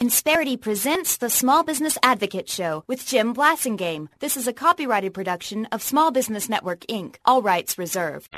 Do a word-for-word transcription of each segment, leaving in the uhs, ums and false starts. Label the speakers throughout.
Speaker 1: Insperity presents the Small Business Advocate Show with Jim Blasingame. This is a copyrighted production of Small Business Network, Incorporated. All rights reserved.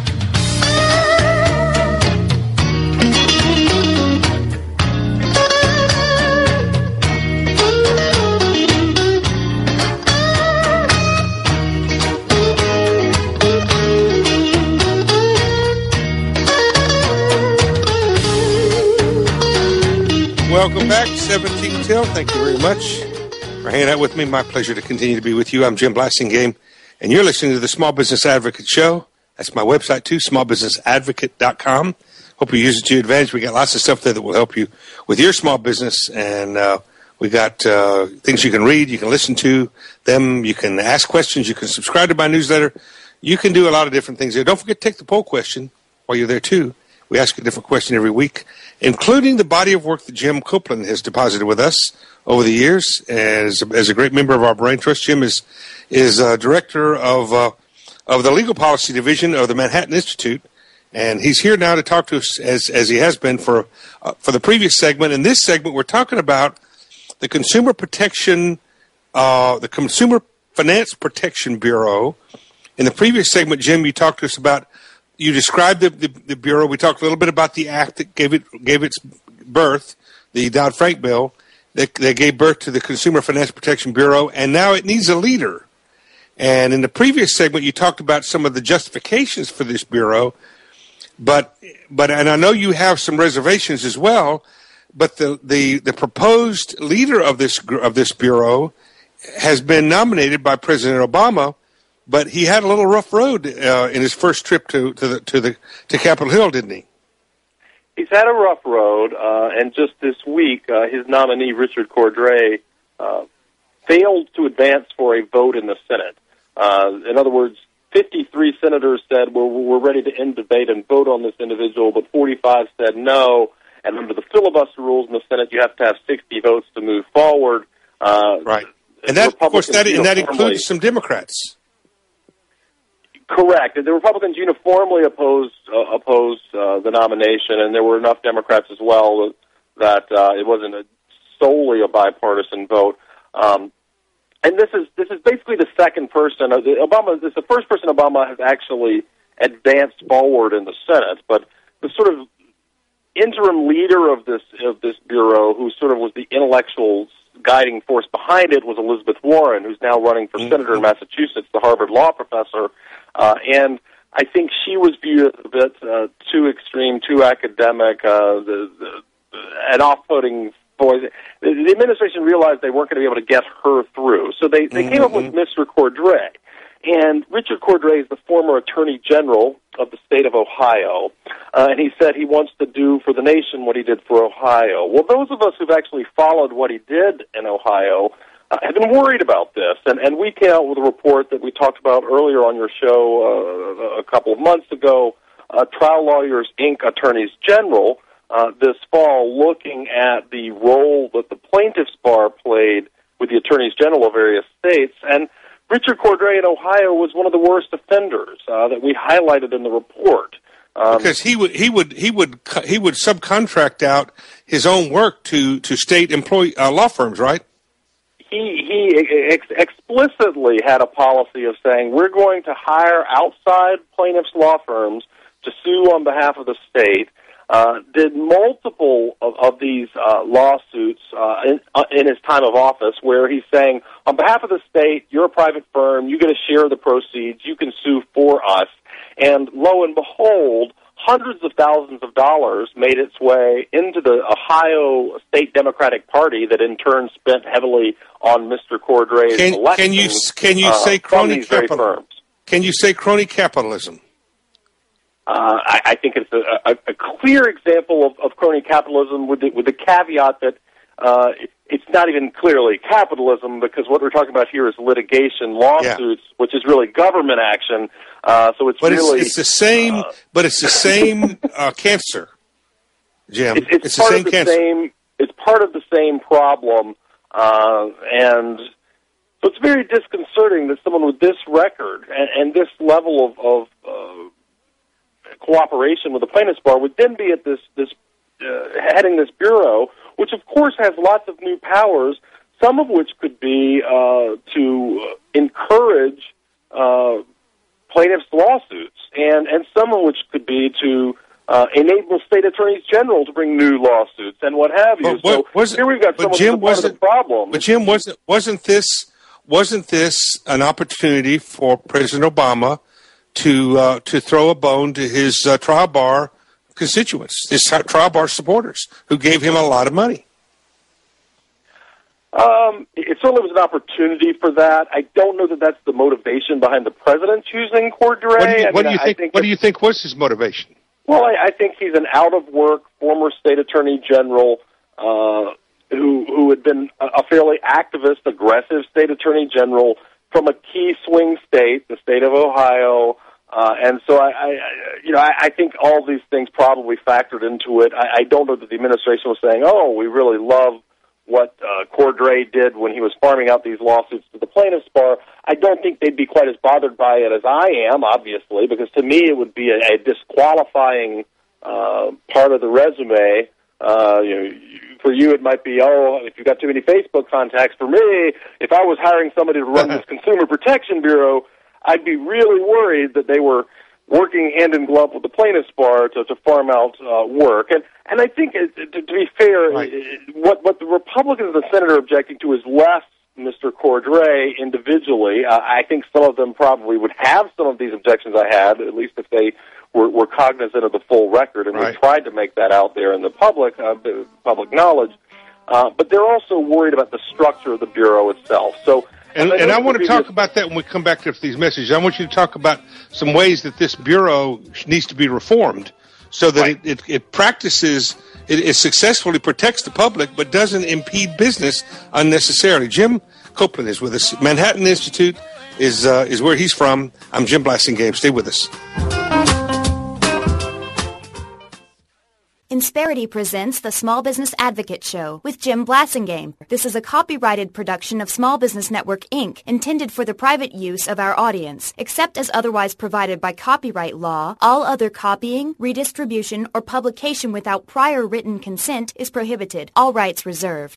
Speaker 2: Welcome back, seventeenth Till. Thank you very much for hanging out with me. My pleasure to continue to be with you. I'm Jim Blasingame, and you're listening to the Small Business Advocate Show. That's my website, too, small business advocate dot com. Hope you use it to your advantage. We got lots of stuff there that will help you with your small business, and uh, we got uh, things you can read, you can listen to them, you can ask questions, you can subscribe to my newsletter. You can do a lot of different things there. Don't forget to take the poll question while you're there, too. We ask a different question every week, including the body of work that Jim Copeland has deposited with us over the years. As a, as a great member of our Brain Trust, Jim is is uh, director of uh, of the Legal Policy Division of the Manhattan Institute, and he's here now to talk to us as as he has been for uh, for the previous segment. In this segment, we're talking about the Consumer Protection, uh, the Consumer Finance Protection Bureau. In the previous segment, Jim, you talked to us about. You described the, the, the Bureau. We talked a little bit about the act that gave it gave its birth, the Dodd-Frank bill, that, that gave birth to the Consumer Finance Protection Bureau, and now it needs a leader. And in the previous segment, you talked about some of the justifications for this Bureau, but but and I know you have some reservations as well, but the, the, the proposed leader of this of this Bureau has been nominated by President Obama. But he had a little rough road uh, in his first trip to to the to the to Capitol Hill, didn't he?
Speaker 3: He's had a rough road, uh, and just this week, uh, his nominee Richard Cordray uh, failed to advance for a vote in the Senate. Uh, in other words, fifty-three senators said we're we're ready to end debate and vote on this individual, but forty-five said no. And under the filibuster rules in the Senate, you have to have sixty votes to move forward. Uh,
Speaker 2: right, and that of course that and that includes some Democrats.
Speaker 3: Correct. The Republicans uniformly opposed uh, opposed uh, the nomination, and there were enough Democrats as well that uh, it wasn't a, solely a bipartisan vote. Um, and this is this is basically the second person. Uh, the Obama. This is the first person Obama has actually advanced forward in the Senate, but the sort of interim leader of this of this bureau, who sort of was the intellectual guiding force behind it, was Elizabeth Warren, who's now running for mm-hmm. senator in Massachusetts, the Harvard law professor. Uh, and I think she was viewed as a bit uh, too extreme, too academic, uh, the, the, an off-putting voice. The, the administration realized they weren't going to be able to get her through, so they, they mm-hmm. came up with Mister Cordray. And Richard Cordray is the former Attorney General of the state of Ohio, uh, and he said he wants to do for the nation what he did for Ohio. Well, those of us who've actually followed what he did in Ohio Uh, have been worried about this, and, and we came out with a report that we talked about earlier on your show uh, a couple of months ago, uh, Trial Lawyers, Incorporated Attorneys General, uh, this fall, looking at the role that the plaintiffs' bar played with the Attorneys General of various states, and Richard Cordray in Ohio was one of the worst offenders uh, that we highlighted in the report.
Speaker 2: Um, because he would he would he would he would subcontract out his own work to to state employee uh, law firms, right?
Speaker 3: He he ex- explicitly had a policy of saying, we're going to hire outside plaintiffs' law firms to sue on behalf of the state, uh, did multiple of, of these uh, lawsuits uh, in, uh, in his time of office, where he's saying, on behalf of the state, you're a private firm, you get to share the proceeds, you can sue for us. And lo and behold, hundreds of thousands of dollars made its way into the Ohio State Democratic Party that in turn spent heavily on Mister Cordray's
Speaker 2: can,
Speaker 3: election.
Speaker 2: Can you, can you
Speaker 3: uh,
Speaker 2: say crony capitalism? Can you say crony capitalism?
Speaker 3: Uh, I, I think it's a, a, a clear example of, of crony capitalism with the, with the caveat that uh, it, it's not even clearly capitalism, because what we're talking about here is litigation, lawsuits, yeah. which is really government action. Uh, so it's
Speaker 2: but
Speaker 3: really
Speaker 2: it's, it's the same. Uh, but it's the same uh, cancer, Jim.
Speaker 3: It, it's,
Speaker 2: it's
Speaker 3: part
Speaker 2: the same
Speaker 3: of the
Speaker 2: cancer.
Speaker 3: Same, it's part of the same problem, uh, and so it's very disconcerting that someone with this record and, and this level of, of uh, cooperation with the plaintiffs' bar would then be at this this uh, heading this bureau, which of course has lots of new powers, some of which could be uh, to encourage uh, plaintiffs' lawsuits, and, and some of which could be to uh, enable state attorneys general to bring new lawsuits and what have you.
Speaker 2: But, what,
Speaker 3: so
Speaker 2: was,
Speaker 3: here we've got
Speaker 2: but
Speaker 3: some
Speaker 2: Jim,
Speaker 3: of the, part of the problem.
Speaker 2: But Jim, wasn't wasn't this wasn't this an opportunity for President Obama to uh, to throw a bone to his uh, trial bar constituents, his trial bar supporters, who gave him a lot of money?
Speaker 3: Um, it certainly was an opportunity for that. I don't know that that's the motivation behind the president choosing Cordray.
Speaker 2: What do you, what
Speaker 3: I mean,
Speaker 2: do you think?
Speaker 3: think
Speaker 2: What do you think was his motivation?
Speaker 3: Well, I, I think he's an out-of-work former state attorney general uh, who who had been a fairly activist, aggressive state attorney general from a key swing state, the state of Ohio. Uh, and so, I, I, you know, I, I think all these things probably factored into it. I, I don't know that the administration was saying, "Oh, we really love what uh, Cordray did when he was farming out these lawsuits to the plaintiffs' bar." I don't think they'd be quite as bothered by it as I am, obviously, because to me it would be a, a disqualifying uh, part of the resume. Uh, you know, for you it might be, oh, if you've got too many Facebook contacts. For me, if I was hiring somebody to run this Consumer Protection Bureau, I'd be really worried that they were working hand in glove with the plaintiffs' bar to, to farm out uh, work. And and I think, uh, to, to be fair, right. what what the Republicans and the Senate are objecting to is less Mister Cordray individually. Uh, I think some of them probably would have some of these objections I had, at least if they were, were cognizant of the full record, and
Speaker 2: right.
Speaker 3: they tried to make that out there in the public, uh, public knowledge. Uh, but they're also worried about the structure of the Bureau itself. So.
Speaker 2: And, and I want to talk about that when we come back to these messages. I want you to talk about some ways that this Bureau needs to be reformed so that right. it, it, it practices, it, it successfully protects the public, but doesn't impede business unnecessarily. Jim Copeland is with us. Manhattan Institute is uh, is where he's from. I'm Jim Blasingame. Stay with us.
Speaker 1: Insperity presents the Small Business Advocate Show with Jim Blasingame. This is a copyrighted production of Small Business Network, Incorporated, intended for the private use of our audience. Except as otherwise provided by copyright law, all other copying, redistribution, or publication without prior written consent is prohibited. All rights reserved.